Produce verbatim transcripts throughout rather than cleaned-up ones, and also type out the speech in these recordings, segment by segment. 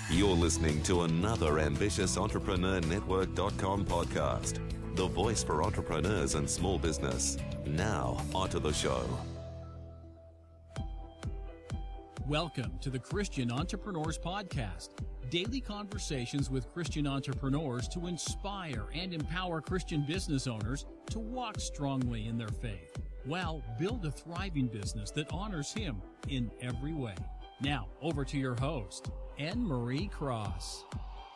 You're listening to another Ambitious Entrepreneur Network dot com podcast, the voice for entrepreneurs and small business. Now, onto the show. Welcome to the Christian Entrepreneurs Podcast, daily conversations with Christian entrepreneurs to inspire and empower Christian business owners to walk strongly in their faith, while build a thriving business that honors Him in every way. Now, over to your host, Anne Marie Cross.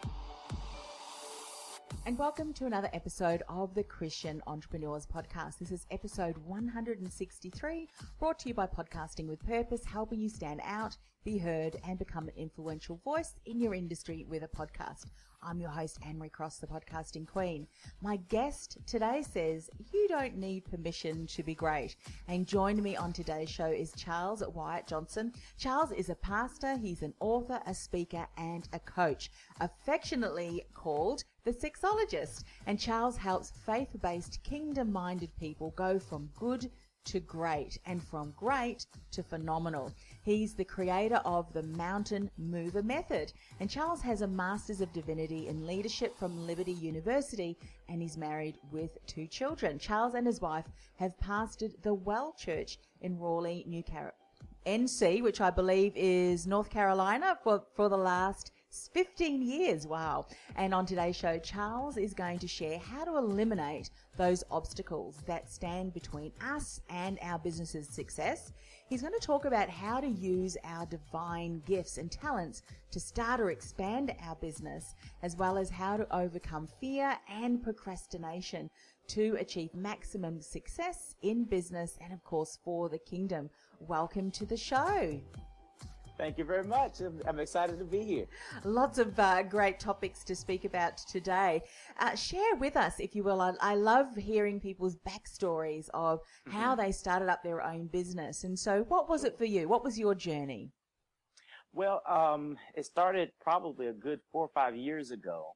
And welcome to another episode of the Christian Entrepreneurs Podcast. This is episode one hundred sixty-three, brought to you by Podcasting with Purpose, helping you stand out, be heard, and become an influential voice in your industry with a podcast. I'm your host, Anne Marie Cross, the podcasting queen. My guest today says, you don't need permission to be great. And joining me on today's show is Charles Wyatt Johnson. Charles is a pastor, he's an author, a speaker, and a coach, affectionately called the Sexologist. And Charles helps faith-based, kingdom-minded people go from good to great, and from great to phenomenal. He's the creator of the Mountain Mover Method, and Charles has a Master's of Divinity in Leadership from Liberty University, and he's married with two children. Charles and his wife have pastored the Well Church in Raleigh, New Car- N C, which I believe is North Carolina, for, for the last fifteen years. Wow. And on today's show, Charles is going to share how to eliminate those obstacles that stand between us and our business's success. He's going to talk about how to use our divine gifts and talents to start or expand our business, as well as how to overcome fear and procrastination to achieve maximum success in business and, of course, for the kingdom. Welcome to the show. Thank you very much. I'm excited to be here. Lots of uh, great topics to speak about today. Uh, share with us, if you will. I, I love hearing people's backstories of mm-hmm. how they started up their own business. And so what was it for you? What was your journey? Well, um, it started probably a good four or five years ago.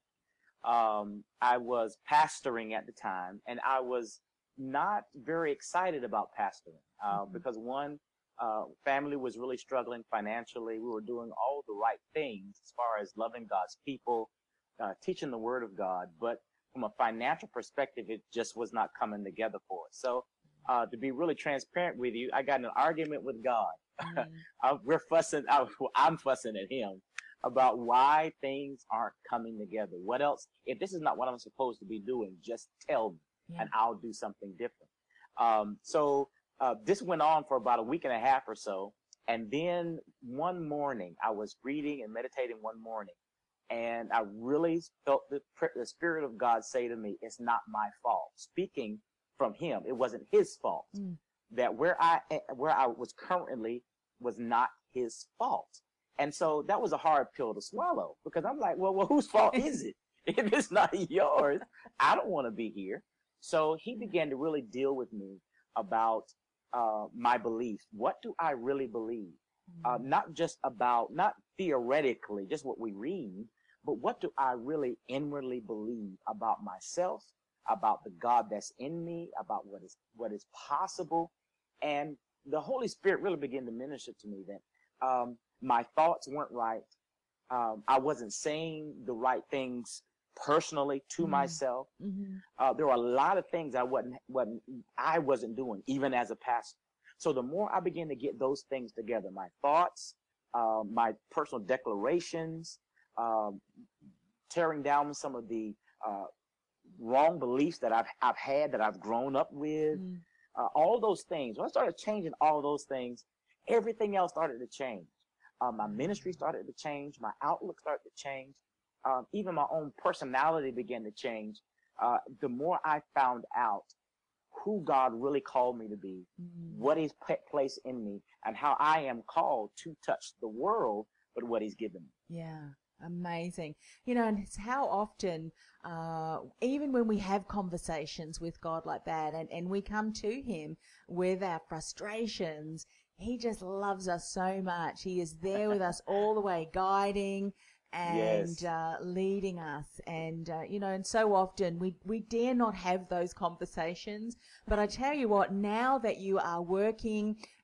Um, I was pastoring at the time, and I was not very excited about pastoring uh, mm-hmm. because one, Uh, family was really struggling financially. We were doing all the right things as far as loving God's people, uh, teaching the Word of God, but from a financial perspective, it just was not coming together for us. So, uh, to be really transparent with you, I got in an argument with God. Mm. I, we're fussing, I, well, I'm fussing at Him about why things aren't coming together. What else? If this is not what I'm supposed to be doing, just tell me, yeah. and I'll do something different. Um, so. Uh, this went on for about a week and a half or so. And then one morning, I was reading and meditating one morning, and I really felt the, the Spirit of God say to me, it's not my fault. Speaking from Him, it wasn't His fault. Mm. That where I, where I was currently was not His fault. And so that was a hard pill to swallow, because I'm like, well, well, whose fault is it? If it's not yours, I don't want to be here. So He began to really deal with me about Uh, my beliefs. What do I really believe? Mm-hmm. Uh, not just about, not theoretically, just what we read, but what do I really inwardly believe about myself, about the God that's in me, about what is what is possible? And the Holy Spirit really began to minister to me that um, my thoughts weren't right. Um, I wasn't saying the right things personally to mm-hmm. myself. Mm-hmm. Uh, there were a lot of things I wasn't, wasn't, I wasn't doing, even as a pastor. So the more I began to get those things together, my thoughts, uh, my personal declarations, um, tearing down some of the uh, wrong beliefs that I've, I've had, that I've grown up with, mm-hmm. uh, all those things. When I started changing all those things, everything else started to change. Uh, my ministry started to change. My outlook started to change. Um, even my own personality began to change. Uh, the more I found out who God really called me to be, mm-hmm. what He's put place in me, and how I am called to touch the world with what He's given me. Yeah, amazing. You know, and it's how often, uh, even when we have conversations with God like that, and, and we come to Him with our frustrations, He just loves us so much. He is there with us all the way, guiding and yes. uh, leading us. And, uh, you know, and so often we, we dare not have those conversations. But I tell you what, now that you are working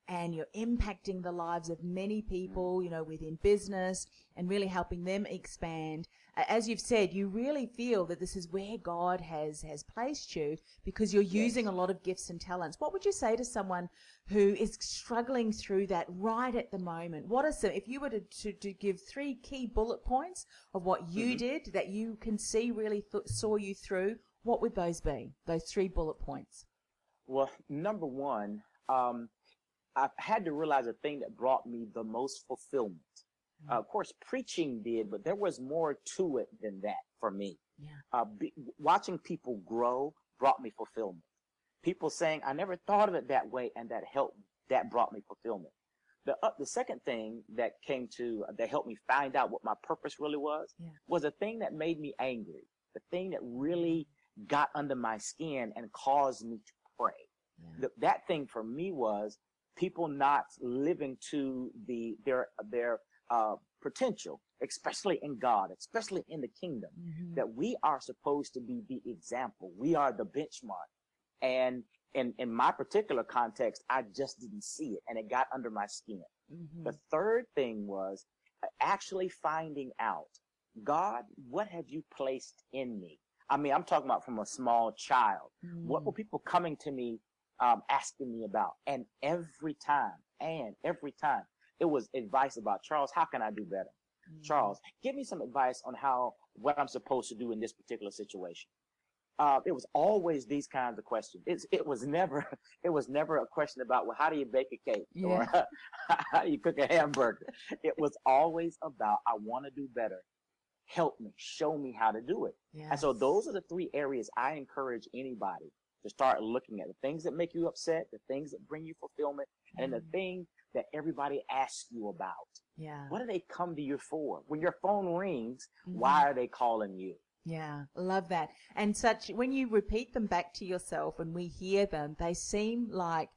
and you're impacting the lives of many people, you know, within business and really helping them expand. As you've said, you really feel that this is where God has, has placed you because you're using Yes. a lot of gifts and talents. What would you say to someone who is struggling through that right at the moment? What are some, if you were to, to, to give three key bullet points of what you Mhm. did that you can see really th- saw you through, what would those be? Those three bullet points. Well, number one, um, I've had to realize a thing that brought me the most fulfillment. Uh, of course, preaching did, but there was more to it than that for me. Yeah. Uh, be, watching people grow brought me fulfillment. People saying, I never thought of it that way, and that helped, that brought me fulfillment. The, uh, the second thing that came to, uh, that helped me find out what my purpose really was, Yeah. was a thing that made me angry. The thing that really got under my skin and caused me to pray. Yeah. The, that thing for me was people not living to the, their, their, uh, potential, especially in God, especially in the kingdom, Mhm. that we are supposed to be the example. We are the benchmark. And in, in my particular context, I just didn't see it, and it got under my skin. Mhm. The third thing was actually finding out, God, what have you placed in me? I mean, I'm talking about from a small child. What were Mm. people coming to me, um, asking me about? And every time, and every time, it was advice about, Charles, how can I do better? Mm. Charles, give me some advice on how, what I'm supposed to do in this particular situation. Uh, it was always these kinds of questions. It's, it was never, it was never a question about, well, how do you bake a cake? Yeah. Or how do you cook a hamburger? It was always about, I want to do better. Help me, show me how to do it. And so Yes. those are the three areas I encourage anybody to start looking at: the things that make you upset, the things that bring you fulfillment, and then the Mm. thing that everybody asks you about. Yeah. What do they come to you for? When your phone rings, Mhm. why are they calling you? Yeah, love that. And such, when you repeat them back to yourself and we hear them, they seem like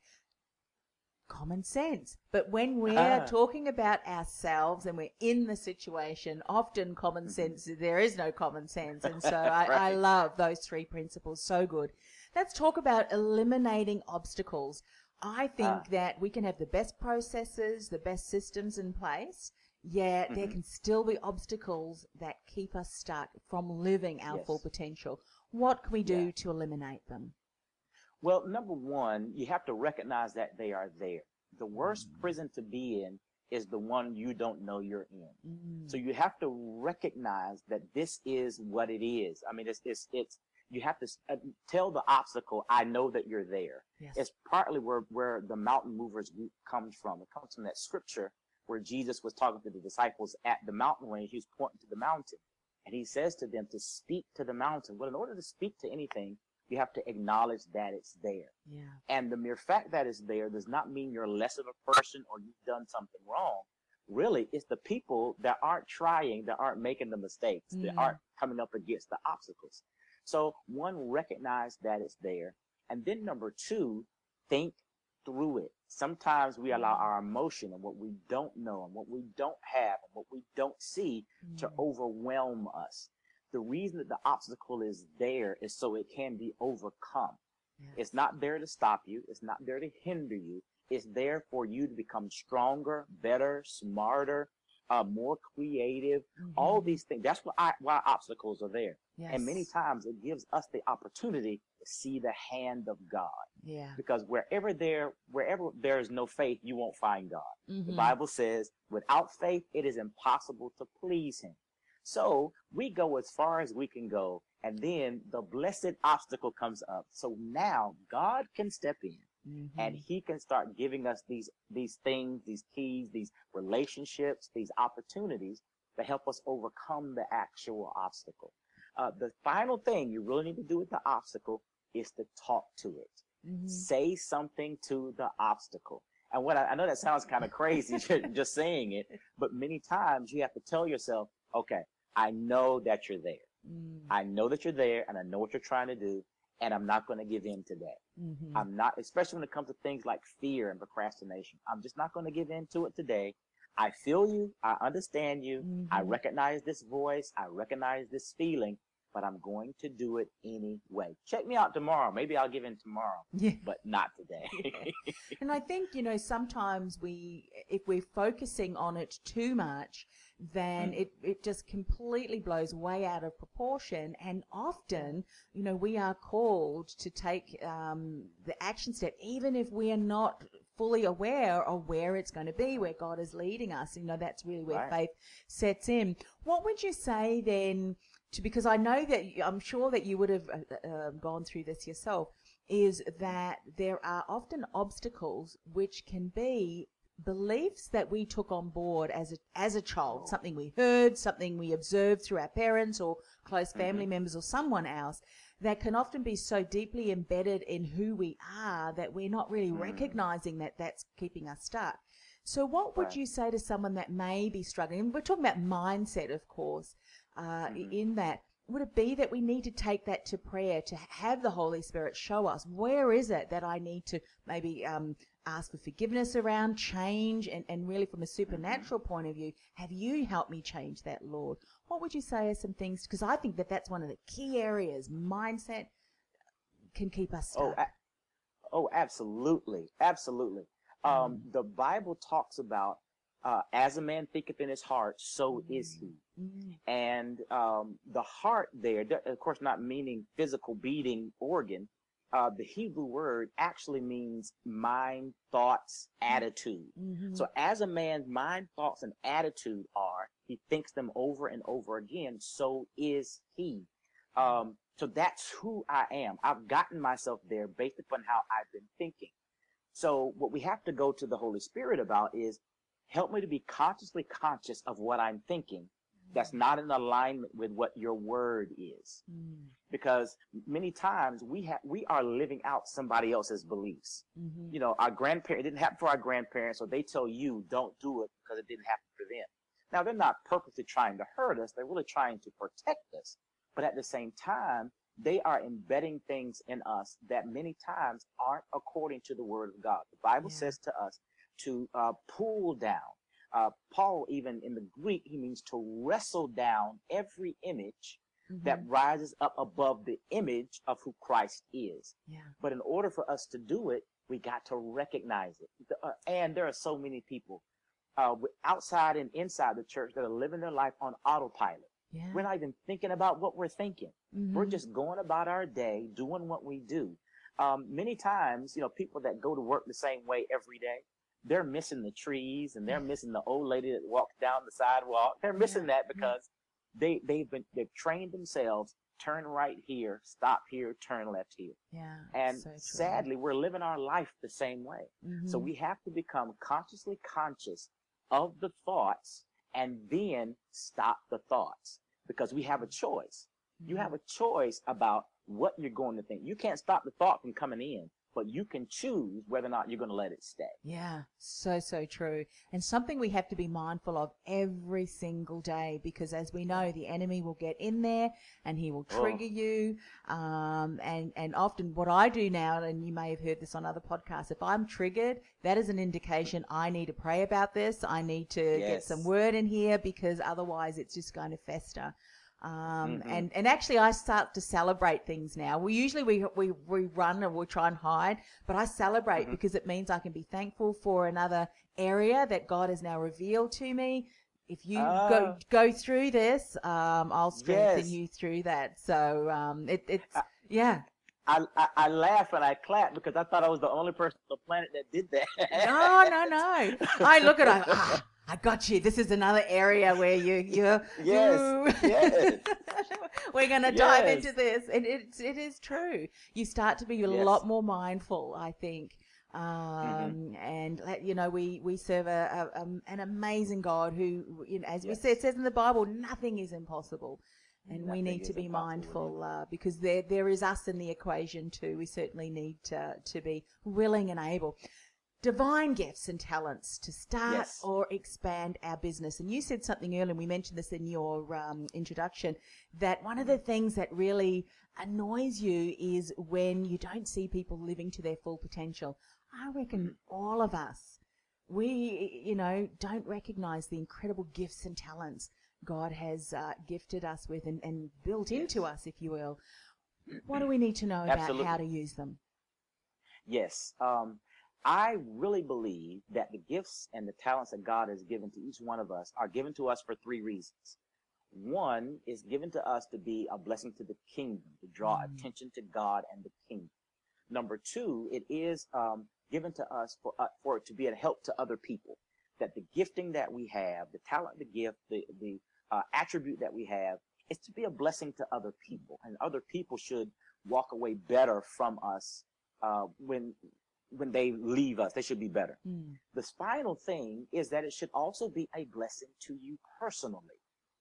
common sense. But when we're Ah. talking about ourselves and we're in the situation, often common sense, there is no common sense. And so I, I Right. love those three principles. So good. Let's talk about eliminating obstacles. I think Ah. that we can have the best processes, the best systems in place, yet there Mhm. can still be obstacles that keep us stuck from living our Yes. full potential. What can we do Yeah. to eliminate them? Well, number one, you have to recognize that they are there. The worst prison to be in is the one you don't know you're in. Mm. So you have to recognize that this is what it is. I mean, it's, it's, it's, you have to uh, tell the obstacle, I know that you're there. Yes. It's partly where, where the mountain movers group comes from. It comes from that scripture where Jesus was talking to the disciples at the mountain range. He was pointing to the mountain, and he says to them to speak to the mountain. Well, in order to speak to anything, you have to acknowledge that it's there. Yeah. And the mere fact that it's there does not mean you're less of a person or you've done something wrong. Really, it's the people that aren't trying, that aren't making the mistakes, that Mm. aren't coming up against the obstacles. So one, recognize that it's there. And then number two, think through it. Sometimes we allow our emotion and what we don't know and what we don't have and what we don't see to Mm. overwhelm us. The reason that the obstacle is there is so it can be overcome. Yes. It's not there to stop you. It's not there to hinder you. It's there for you to become stronger, better, smarter, uh, more creative, Mhm. all these things. That's why, I, why obstacles are there. Yes. And many times it gives us the opportunity to see the hand of God. Yeah. Because wherever there, wherever there is no faith, you won't find God. The Mhm. Bible says, without faith, it is impossible to please him. So we go as far as we can go, and then the blessed obstacle comes up. So now God can step in, Mhm. and he can start giving us these, these things, these keys, these relationships, these opportunities to help us overcome the actual obstacle. Uh, the final thing you really need to do with the obstacle is to talk to it. Mhm. Say something to the obstacle. And what I, I know that sounds kind of crazy just saying it, but many times you have to tell yourself, okay, I know that you're there. Mm. I know that you're there, and I know what you're trying to do, and I'm not going to give in today. Mhm. I'm not, especially when it comes to things like fear and procrastination. I'm just not going to give in to it today. I feel you. I understand you. I Mhm. recognize this voice. I recognize this feeling, but I'm going to do it anyway. Check me out tomorrow. Maybe I'll give in tomorrow, Yeah. but not today. Yeah. And I think, you know, sometimes we, if we're focusing on it too much, then Mm. it, it just completely blows way out of proportion. And often, you know, we are called to take um, the action step, even if we are not fully aware of where it's going to be, where God is leading us. You know, that's really where Right. faith sets in. What would you say then, to, because I know that, you, I'm sure that you would have uh, uh, gone through this yourself, is that there are often obstacles which can be beliefs that we took on board as a as a child, Oh. something we heard, something we observed through our parents or close family Mhm. members or someone else, that can often be so deeply embedded in who we are that we're not really Mm. recognizing that that's keeping us stuck. So what would Right. you say to someone that may be struggling? And we're talking about mindset, of course, uh, Mhm. in that. Would it be that we need to take that to prayer, to have the Holy Spirit show us where is it that I need to maybe um, ask for forgiveness around, change, and, and really from a supernatural point of view, have you helped me change that, Lord? What would you say are some things? Because I think that that's one of the key areas. Mindset can keep us Oh, stuck. a- oh, absolutely, absolutely. Um, Mm. The Bible talks about uh, as a man thinketh in his heart, so is he. Mm. And um, the heart there, th- of course, not meaning physical beating organ. Uh, the Hebrew word actually means mind, thoughts, attitude. Mhm. So as a man's mind, thoughts, and attitude are, he thinks them over and over again. So is he. Um, so that's who I am. I've gotten myself there based upon how I've been thinking. So what we have to go to the Holy Spirit about is help me to be consciously conscious of what I'm thinking that's not in alignment with what your word is. Mm. Because many times we have we are living out somebody else's beliefs. Mhm. You know, our grandparents, it didn't happen for our grandparents, so they tell you don't do it because it didn't happen for them. Now, they're not purposely trying to hurt us. They're really trying to protect us. But at the same time, they are embedding things in us that many times aren't according to the word of God. The Bible Yeah. says to us to uh, pull down. Uh, Paul, even in the Greek, he means to wrestle down every image that Mhm. rises up above the image of who Christ is. Yeah. But in order for us to do it, we got to recognize it. The- uh, and there are so many people uh, wi- outside and inside the church that are living their life on autopilot. Yeah. We're not even thinking about what we're thinking. We're Mhm. just going about our day, doing what we do. Um, many times, you know, people that go to work the same way every day, they're missing the trees and they're missing the old lady that walks down the sidewalk. They're missing Yeah, that because they, they've been, they've trained themselves, turn right here, stop here, turn left here. Yeah. And so true. sadly, we're living our life the same way. So Mhm. we have to become consciously conscious of the thoughts and then stop the thoughts because we have a choice. You have a choice about what you're going to think. You can't stop the thought from coming in, but you can choose whether or not you're going to let it stay. Yeah, so, so true. And something we have to be mindful of every single day because as we know, the enemy will get in there and he will trigger Oh. you. Um, and, and often what I do now, and you may have heard this on other podcasts, if I'm triggered, that is an indication I need to pray about this. I need to get Yes. some word in here because otherwise it's just going to fester. Um, Mhm. and, and actually I start to celebrate things now. We usually, we, we, we run and we try and hide, but I celebrate Mhm. because it means I can be thankful for another area that God has now revealed to me. If you Ah. go, go through this, um, I'll strengthen Yes. you through that. So, um, it, it's, I- yeah. I, I, I laugh and I clap because I thought I was the only person on the planet that did that. No, no, no. I look at it, ah, I got you. This is another area where you, you, Yes, you- yes. We're going to dive Yes. into this. And it's, it is true. You start to be a Yes. lot more mindful, I think. Um, Mm-hmm. and let- you know, we, we serve a, a, um, an amazing God who, you know, as we Yes. said, it says in the Bible, nothing is impossible. And we Nothing need to is be impossible with mindful uh, because there there is us in the equation too. We certainly need to, to be willing and able. Divine gifts and talents to start Yes. or expand our business. And you said something earlier, and we mentioned this in your um, introduction, that one of the things that really annoys you is when you don't see people living to their full potential. I reckon all of us, we, you know, don't recognize the incredible gifts and talents God has uh, gifted us with and, and built yes. into us, if you will. What do we need to know Absolutely. about how to use them? Yes. Um, I really believe that the gifts and the talents that God has given to each one of us are given to us for three reasons. One is given to us to be a blessing to the kingdom, to draw mm. attention to God and the kingdom. Number two, it is um, given to us for uh, for it to be a help to other people. That the gifting that we have, the talent, the gift, the the uh, attribute that we have, is to be a blessing to other people, and other people should walk away better from us uh, when when they leave us. They should be better. Mm. The final thing is that it should also be a blessing to you personally.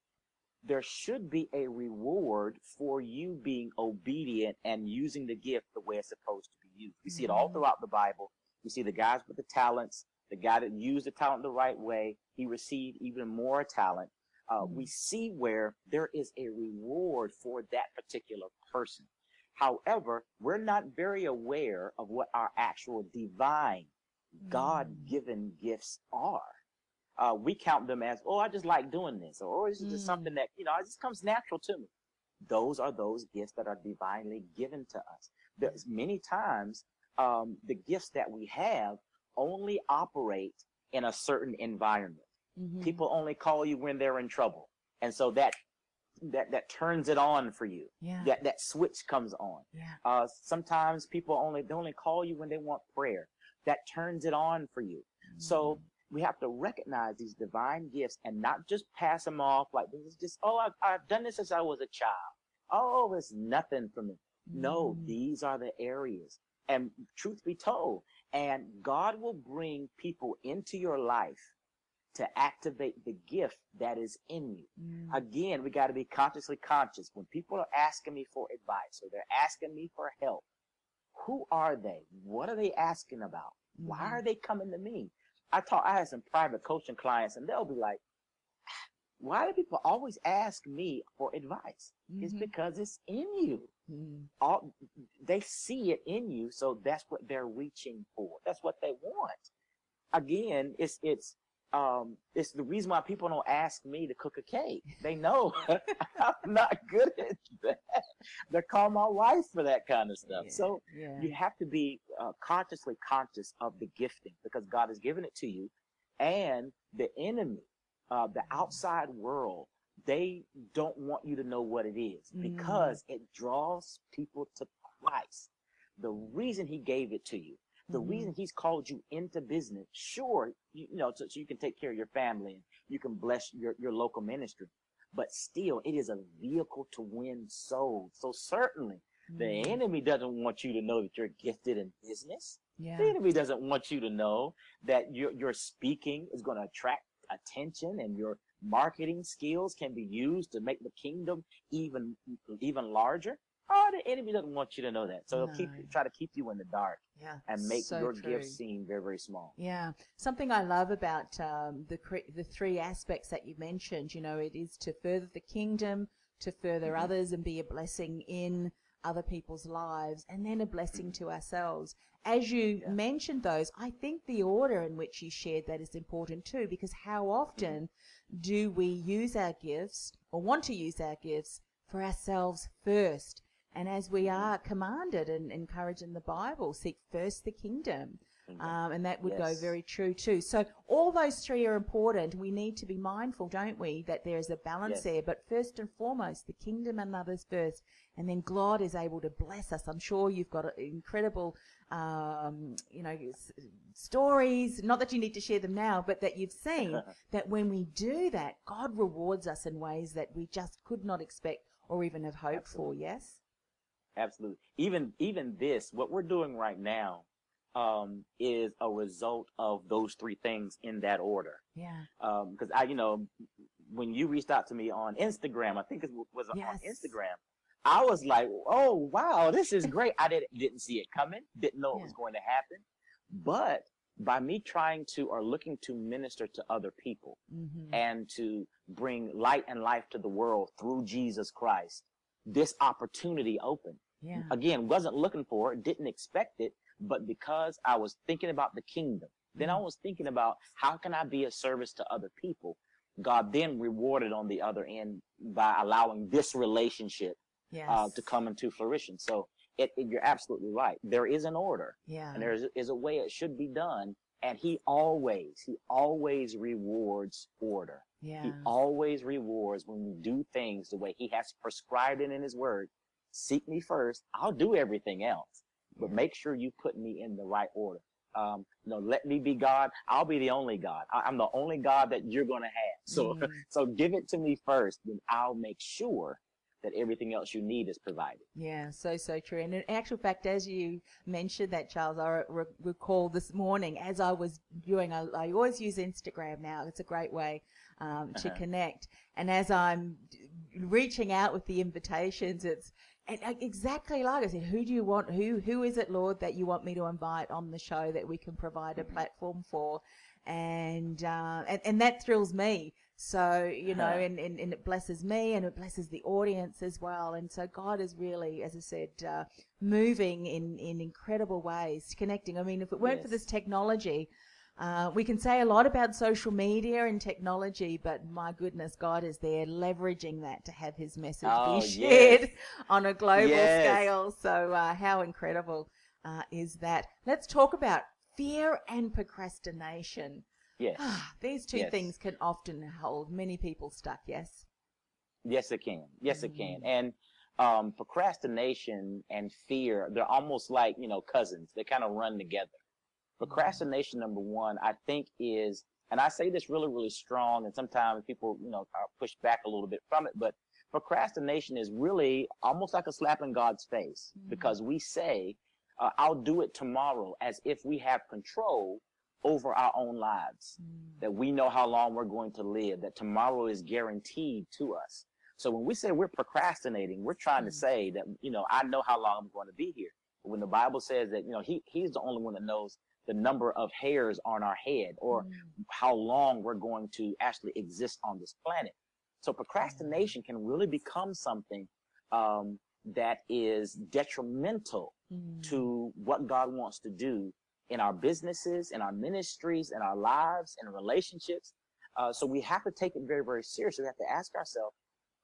There should be a reward for you being obedient and using the gift the way it's supposed to be used. We see it all throughout the Bible. We see the guys with the talents, the guy that used the talent the right way, he received even more talent. Uh, mm-hmm. We see where there is a reward for that particular person. However, we're not very aware of what our actual divine, mm-hmm. God-given gifts are. Uh, we count them as, oh, I just like doing this, or oh, it's just mm. something that, you know, it just comes natural to me. Those are those gifts that are divinely given to us. There's many times um, the gifts that we have only operate in a certain environment. Mm-hmm. People only call you when they're in trouble. And so that that that turns it on for you. Yeah. That that switch comes on. Yeah. Uh, sometimes people only they only call you when they want prayer. That turns it on for you. Mm-hmm. So we have to recognize these divine gifts and not just pass them off like this is just, oh, I've, I've done this since I was a child. Oh, it's nothing for me. Mm. No, these are the areas. And truth be told, and God will bring people into your life to activate the gift that is in you. Mm. Again, we got to be consciously conscious. When people are asking me for advice or they're asking me for help, who are they? What are they asking about? Mm. Why are they coming to me? I talk, I had some private coaching clients and they'll be like, why do people always ask me for advice? Mm-hmm. It's because it's in you. Mm-hmm. All, they see it in you. So that's what they're reaching for. That's what they want. Again, it's, it's, um, it's the reason why people don't ask me to cook a cake. They know I'm not good at that. They call my wife for that kind of stuff. Yeah, so yeah. you have to be uh, consciously conscious of the gifting because God has given it to you. And the enemy, uh, the outside world, they don't want you to know what it is because mm. it draws people to Christ. The reason he gave it to you, the mm-hmm. reason he's called you into business, sure, you, you know, so, so you can take care of your family and you can bless your, your local ministry, but still it is a vehicle to win souls. So certainly mm-hmm. the enemy doesn't want you to know that you're gifted in business. Yeah. The enemy doesn't want you to know that your, your speaking is going to attract attention and your marketing skills can be used to make the kingdom even, even larger. Oh, the enemy doesn't want you to know that. So no. he'll keep try to keep you in the dark yeah, and make so your true. gifts seem very, very small. Yeah. Something I love about um, the the three aspects that you mentioned, you know, it is to further the kingdom, to further mm-hmm. others and be a blessing in other people's lives, and then a blessing mm-hmm. to ourselves. As you yeah. mentioned those, I think the order in which you shared that is important too, because how often mm-hmm. do we use our gifts or want to use our gifts for ourselves first? And as we are commanded and encouraged in the Bible, seek first the kingdom. Um, and that would yes. go very true too. So all those three are important. We need to be mindful, don't we, that there is a balance yes. there. But first and foremost, the kingdom and others first. And then God is able to bless us. I'm sure you've got incredible, um, you know, s- stories. Not that you need to share them now, but that you've seen that when we do that, God rewards us in ways that we just could not expect or even have hoped Absolutely. for. Yes? Absolutely. Even even this, what we're doing right now, um, is a result of those three things in that order. Yeah. Um, because I, you know, when you reached out to me on Instagram, I think it was yes. on Instagram, I was like, oh wow, this is great. I didn't didn't see it coming, didn't know yeah. it was going to happen, but by me trying to or looking to minister to other people mm-hmm. and to bring light and life to the world through Jesus Christ, this opportunity opened. Yeah. Again, wasn't looking for it, didn't expect it, but because I was thinking about the kingdom, then I was thinking about how can I be a service to other people? God then rewarded on the other end by allowing this relationship Yes. uh, to come into fruition. So it, it, you're absolutely right. There is an order, Yeah. and there is, is a way it should be done. And he always, he always rewards order. Yeah. He always rewards when we do things the way he has prescribed it in his word. Seek me first. I'll do everything else, but Yeah. make sure you put me in the right order. Um, you know, let me be God. I'll be the only God. I, I'm the only God that you're going to have. So, Mm. so give it to me first, then I'll make sure that everything else you need is provided. Yeah, so, so true. And in actual fact, as you mentioned that, Charles, I re- recall this morning as I was doing, I, I always use Instagram now. It's a great way um, to Uh-huh. connect. And as I'm d- reaching out with the invitations, it's and uh, exactly like I said, who do you want? Who Who is it, Lord, that you want me to invite on the show that we can provide a platform for? And, uh, and, and that thrills me. So, you know, Uh-huh. and, and, and it blesses me and it blesses the audience as well. And so God is really, as I said, uh, moving in, in incredible ways, connecting. I mean, if it weren't for Yes. this technology, uh, we can say a lot about social media and technology, but my goodness, God is there leveraging that to have his message Oh, be shared yes. on a global Yes. scale. So uh, how incredible uh, is that? Let's talk about fear and procrastination. Yes. These two Yes. things can often hold many people stuck, yes? Yes, it can. Yes, it can. Mm. And um, procrastination and fear, they're almost like, you know, cousins. They kind of run together. Procrastination, number one, I think is, and I say this really, really strong, and sometimes people, you know, are pushed back a little bit from it, but procrastination is really almost like a slap in God's face Mm. because we say, uh, I'll do it tomorrow, as if we have control over our own lives, Mm. that we know how long we're going to live, that tomorrow is guaranteed to us. So when we say we're procrastinating, we're trying to Mm. say that, you know, I know how long I'm going to be here. But when the Bible says that, you know, he, he's the only one that knows the number of hairs on our head or Mm. how long we're going to actually exist on this planet. So procrastination can really become something um, that is detrimental Mm. to what God wants to do in our businesses, in our ministries, in our lives, in relationships. Uh, so we have to take it very, very seriously. We have to ask ourselves,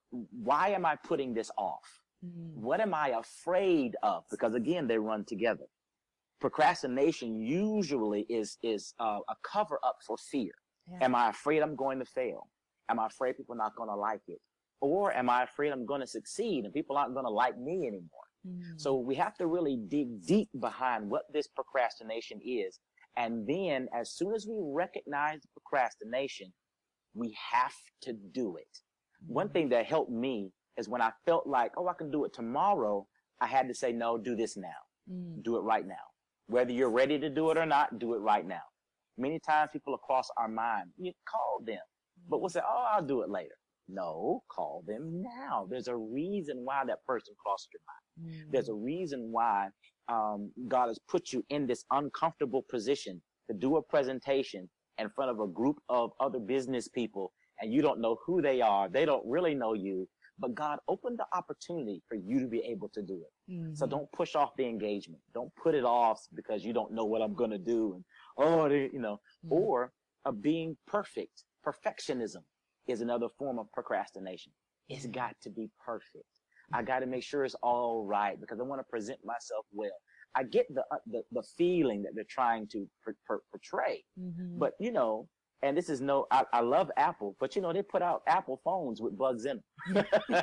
why am I putting this off? Mm. What am I afraid of? Because again, they run together. Procrastination usually is, is uh, a cover up for fear. Yeah. Am I afraid I'm going to fail? Am I afraid people are not going to like it? Or am I afraid I'm going to succeed and people aren't going to like me anymore? Mm. So we have to really dig deep behind what this procrastination is. And then as soon as we recognize the procrastination, we have to do it. One thing that helped me is when I felt like, oh, I can do it tomorrow, I had to say, no, do this now. Mm. Do it right now. Whether you're ready to do it or not, do it right now. Many times people across our mind, you call them, but we'll say, oh, I'll do it later. No, call them now. There's a reason why that person crossed your mind. Mm. There's a reason why um, God has put you in this uncomfortable position to do a presentation in front of a group of other business people, and you don't know who they are. They don't really know you, but God opened the opportunity for you to be able to do it. Mhm. So don't push off the engagement. Don't put it off because you don't know what I'm going to do. And, oh, they- you know, Mhm. or of being perfect. Perfectionism is another form of procrastination. It's Mhm. got to be perfect. I got to make sure it's all right because I want to present myself well. I get the uh, the, the feeling that they're trying to per, per, portray, Mhm. but you know, and this is no, I, I love Apple, but you know, they put out Apple phones with bugs in them.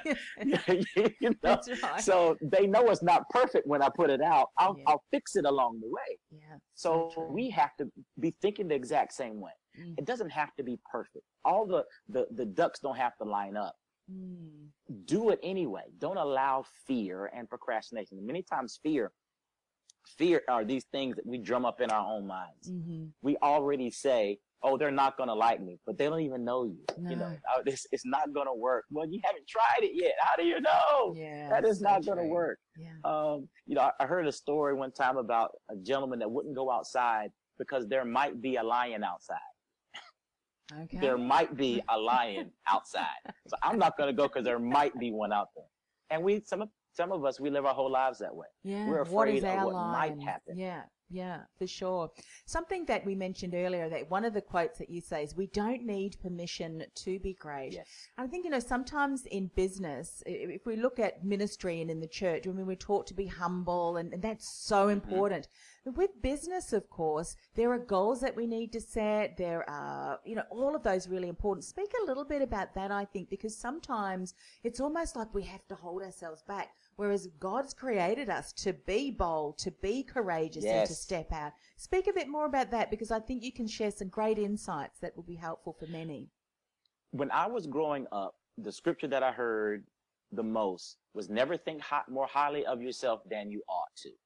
you know? That's right. So they know it's not perfect when I put it out. I'll, Yeah. I'll fix it along the way. Yeah. So true. we have to be thinking the exact same way. Mm. It doesn't have to be perfect. All the, the, the ducks don't have to line up. Mm. Do it anyway. Don't allow fear and procrastination. Many times fear, fear are these things that we drum up in our own minds. Mhm. We already say, oh, they're not going to like me, but they don't even know you. You know, No. oh, it's, it's not going to work. Well, you haven't tried it yet. How do you know? Yeah. That is so not going to true. work. Yeah. Um, you know, I, I heard a story one time about a gentleman that wouldn't go outside because there might be a lion outside. Okay. There might be a lion outside. So I'm not going to go because there might be one out there. And we, some of, some of us, we live our whole lives that way. Yeah. We're what afraid is of our what line? might happen. Yeah. Yeah, for sure. Something that we mentioned earlier, that one of the quotes that you say is, we don't need permission to be great. Yes. I think, you know, sometimes in business, i- if we look at ministry and in the church, I mean, we're taught to be humble, and, and that's so important. But with business, of course, there are goals that we need to set. There are, you know, all of those really important. Speak a little bit about that, I think, because sometimes it's almost like we have to hold ourselves back. Whereas God's created us to be bold, to be courageous, and to Yes. step out. Speak a bit more about that, because I think you can share some great insights that will be helpful for many. When I was growing up, the scripture that I heard the most was never think hi- more highly of yourself than you ought to.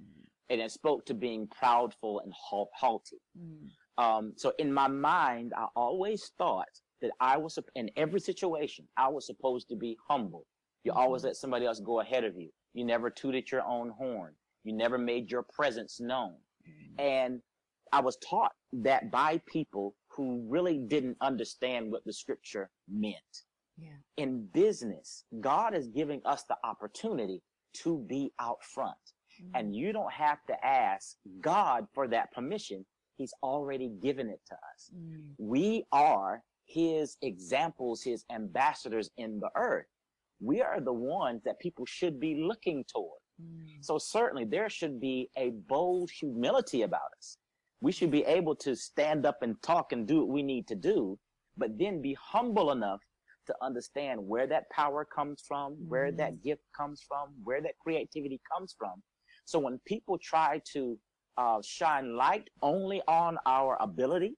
And it spoke to being proudful and ha- haughty. Um, so in my mind, I always thought that I was, sup- in every situation, I was supposed to be humble. You always let somebody else go ahead of you. You never tooted your own horn. You never made your presence known. And I was taught that by people who really didn't understand what the scripture meant. Yeah. In business, God is giving us the opportunity to be out front. And you don't have to ask God for that permission. He's already given it to us. We are his examples, his ambassadors in the earth. We are the ones that people should be looking toward. So certainly there should be a bold humility about us. We should be able to stand up and talk and do what we need to do, but then be humble enough to understand where that power comes from, where that gift comes from, where that creativity comes from. So when people try to uh, shine light only on our ability,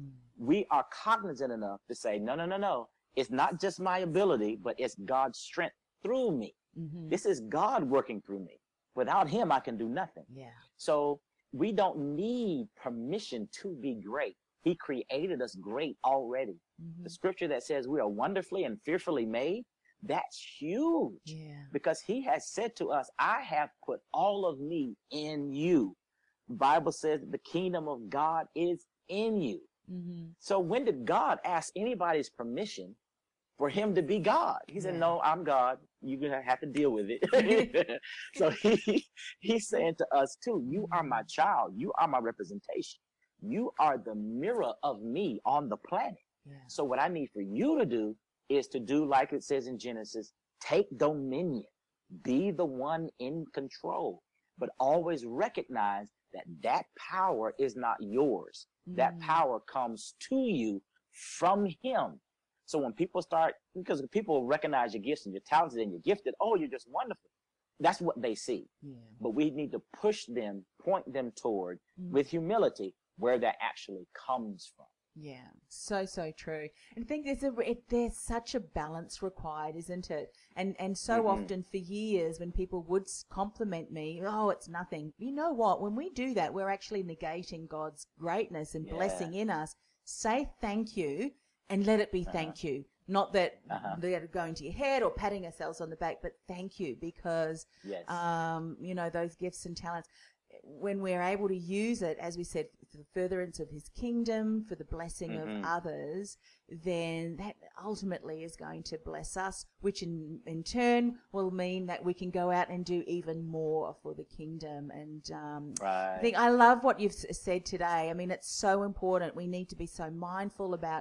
we are cognizant enough to say, no, no, no, no. It's not just my ability, but it's God's strength through me. Mm-hmm. This is God working through me. Without him, I can do nothing. Yeah. So we don't need permission to be great. He created us great already. Mm-hmm. The scripture that says we are wonderfully and fearfully made, that's huge. Yeah. Because he has said to us, I have put all of me in you. The Bible says that the kingdom of God is in you. Mm-hmm. So when did God ask anybody's permission for him to be God? He said, Yeah. no, I'm God. You're going to have to deal with it. So he, he's saying to us too, you are my child. You are my representation. You are the mirror of me on the planet. Yeah. So what I need for you to do is to do like it says in Genesis, take dominion, be the one in control, but always recognize that that power is not yours. That Mm. power comes to you from him. So when people start, because people recognize your gifts and you're talented and you're gifted, oh, you're just wonderful. That's what they see. Yeah. But we need to push them, point them toward, Mm. with humility, where that actually comes from. Yeah, so, so true. And I think there's a, it, there's such a balance required, isn't it? And, and so Mhm. often for years when people would s- compliment me, oh, it's nothing. You know what? When we do that, we're actually negating God's greatness and Yeah. blessing in us. Say thank you and let it be thank you. Not that Uh-huh. they're going to your head or patting ourselves on the back, but thank you, because, Yes. um, you know, those gifts and talents, when we're able to use it, as we said, for the furtherance of his kingdom, for the blessing Mhm. of others, then that ultimately is going to bless us, which in, in turn will mean that we can go out and do even more for the kingdom. And um, Right. I think I love what you've s- said today. I mean, it's so important. We need to be so mindful about,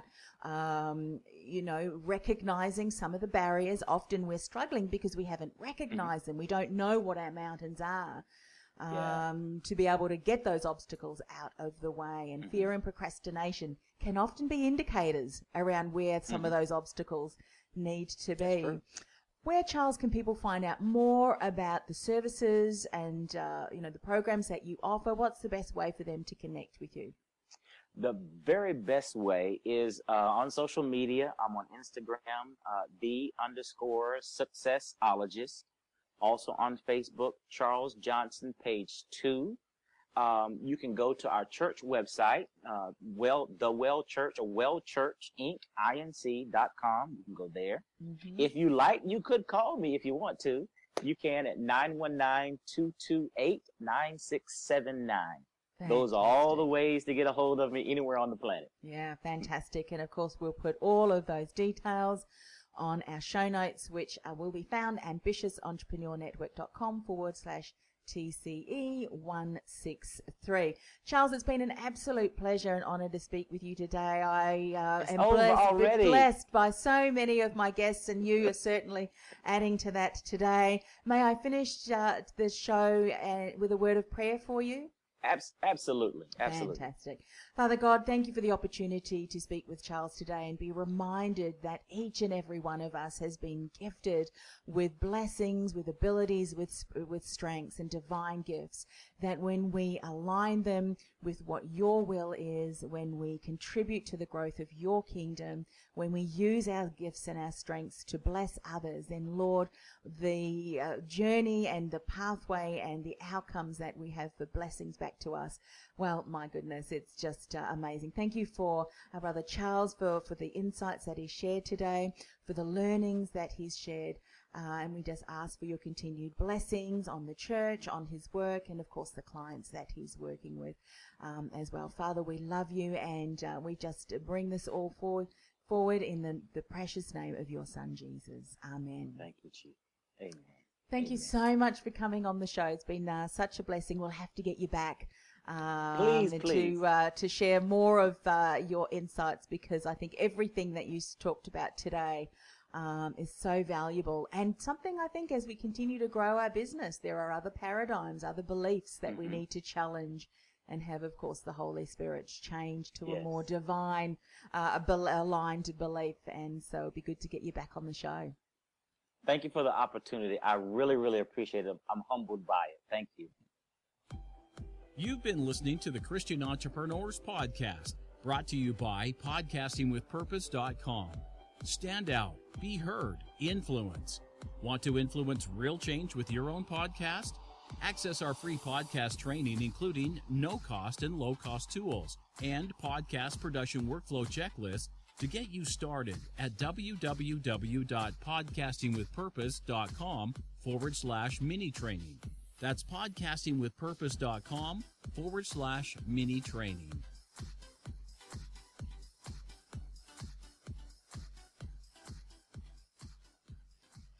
um, you know, recognizing some of the barriers. Often we're struggling because we haven't recognized them. We don't know what our mountains are. Yeah. Um, to be able to get those obstacles out of the way. And fear and procrastination can often be indicators around where some of those obstacles need to be. true. Where, Charles, can people find out more about the services and, uh, you know, the programs that you offer? What's the best way for them to connect with you? The very best way is uh, on social media. I'm on Instagram, uh, the underscore successologist. Also on Facebook, Charles Johnson, page two. Um, you can go to our church website, uh, well, the Well Church or Well Church Inc. Inc. dot com. You can go there. Mm-hmm. If you like, you could call me if you want to. You can at nine one nine, two two eight, nine six seven nine. Those are all the ways to get a hold of me anywhere on the planet. Yeah, fantastic. And of course, we'll put all of those details on our show notes, which uh, will be found at ambitious entrepreneur network dot com forward slash T C E one six three. Charles, it's been an absolute pleasure and honour to speak with you today. I uh, It's am over blessed, already. blessed by so many of my guests, and you are certainly adding to that today. May I finish uh, the show uh, with a word of prayer for you? Abs- absolutely. Absolutely. Fantastic. Father God, thank you for the opportunity to speak with Charles today and be reminded that each and every one of us has been gifted with blessings, with abilities, with with strengths and divine gifts, that when we align them with what your will is, when we contribute to the growth of your kingdom, when we use our gifts and our strengths to bless others, then Lord, the uh, journey and the pathway and the outcomes that we have for blessings back to us, well, my goodness, it's just uh, amazing. Thank you for our brother Charles for, for the insights that he shared today, for the learnings that he's shared. Uh, and we just ask for your continued blessings on the church, on his work, and of course the clients that he's working with um, as well. Father, we love you, and uh, we just bring this all forward, forward in the, the precious name of your Son, Jesus. Amen. Thank you, Chief. Amen. Thank Amen. you so much for coming on the show. It's been uh, such a blessing. We'll have to get you back um, Please, please. to uh, to share more of uh, your insights, because I think everything that you s- talked about today um, is so valuable, and something I think as we continue to grow our business, there are other paradigms, other beliefs that Mm-hmm. we need to challenge and have, of course, the Holy Spirit change to a Yes. more divine, uh, bel- aligned belief. And so it'd be good to get you back on the show. Thank you for the opportunity. I really, really appreciate it. I'm humbled by it. Thank you. You've been listening to the Christian Entrepreneurs Podcast, brought to you by podcasting with purpose dot com. Stand out, be heard, influence. Want to influence real change with your own podcast? Access our free podcast training, including no-cost and low-cost tools and podcast production workflow checklists to get you started at www.podcastingwithpurpose.com forward slash mini training. That's podcastingwithpurpose.com forward slash mini training.